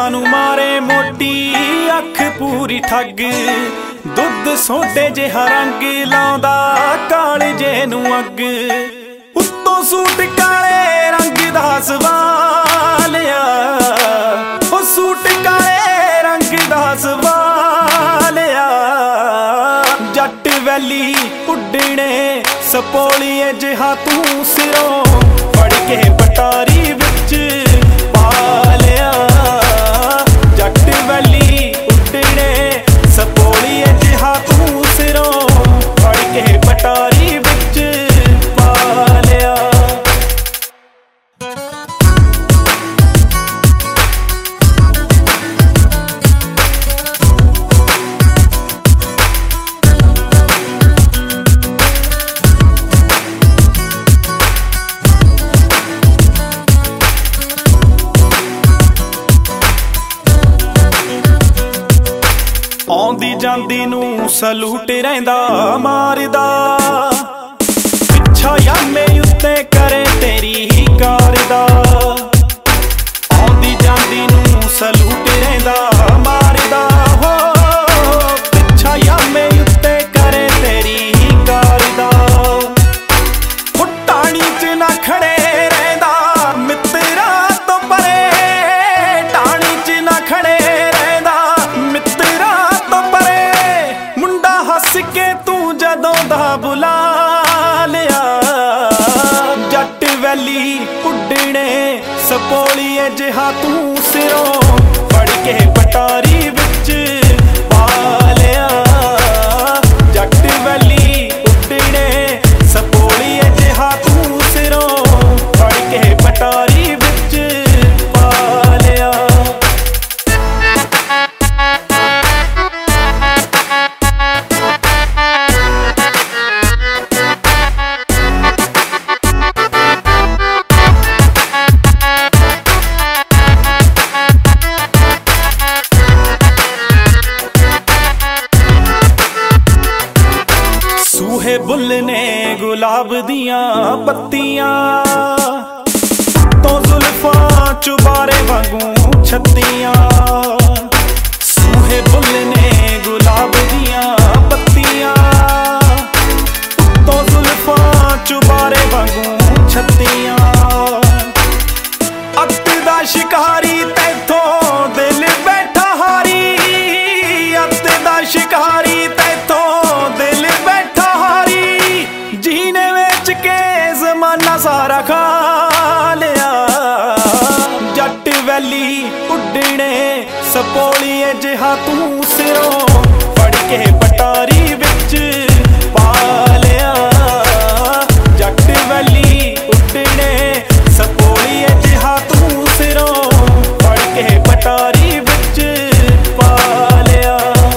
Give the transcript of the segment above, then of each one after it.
नू मारे मोटी अख पूरी ठग। दुध सोडे जिहा रंग लाउंदा काले जे नू अग। उत्तों सूट काले रंग दा सवालिया, ओ सूट काले रंग दा सवालिया। जट वैली उड्डणे सपोलीए जिहा तू सिरों फड़ के पटारी विच पा लिया। जट वैली उड्डणे सपोलीए जिहा तू सिरों फड़ के पटारी विच पा लिया। आउंदी जांदी नू सलूट रहिंदा मारदा। पिछा यामे उत्ते करे तेरी ही कार दा। आउंदी जांदी नू सलूट रहिंदा मारदा। हो पिछा यामे उत्ते करे तेरी ही कार दा। हो टाणी च ना खड़े रहिंदा मित्रा तो परे। टाणी च ना खड़े के तू जदों दा बुला लिया। जट वैली उड्डणे सपोलीए जिहा तू सिरों फड़ के पटारी विच पा लिया। जट वैली उड्डणे सपोलीए जिहा तू सिरों फड़ के पटारी विच पा लिया। सूहे बुल ने गुलाब दियां पत्तियां। तो जुल्फा चुबारे वांगू छत्तियां। सूहे बुल ने गुलाब दियां पत्तियां। तो जुल्फा चुबारे वांगू छत्तियां। अत दा शिकारी तैथों दिल बैठा हारी। अत दा शिकारी तैथों दिल बैठा हारी। जीने वेच के जमाना सारा खा लिया। जट वैली उड्डणे सपोलीए जिहा तू सिरों फड़ के पटारी विच पा लिया। जट वैली उड्डणे सपोलीए जिहा तू सिरों फड़ के पटारी विच पा लिया।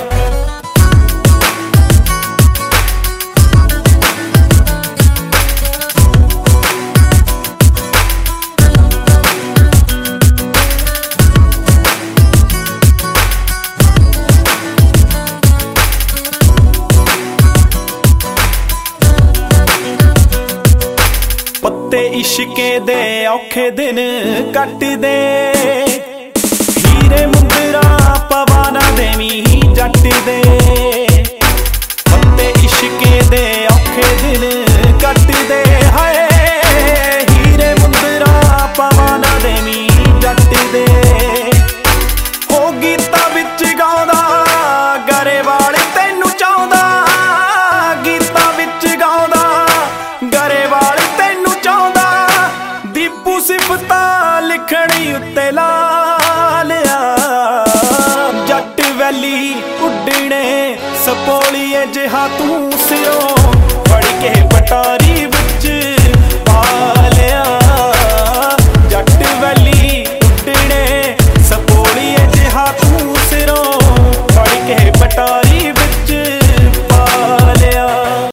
पत्ते इश्के दे औखे दिन कट दे। हीरे मुंदरा पवाना देवी जट दे। पत्ते इश्के दे औखे दिन कट दे। हाय हीरे मुंदरा पवाना देवी जट दे। हो गीता विच गाउंदा गरेवाल तैनू चाहुंदा। गीता विच गाउंदा गरेवाल तैनू चाहुंदा। दीपू सिफतां लिखणी उत्ते ला लिया। जट वैली उड्डणे सपोलीए जिहा तू सिरों फड़ के पटारी